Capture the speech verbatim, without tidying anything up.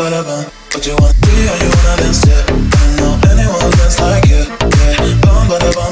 bada bum. What you wanna be or you wanna dance to? I don't know anyone who dance like you. Yeah, bum bada bum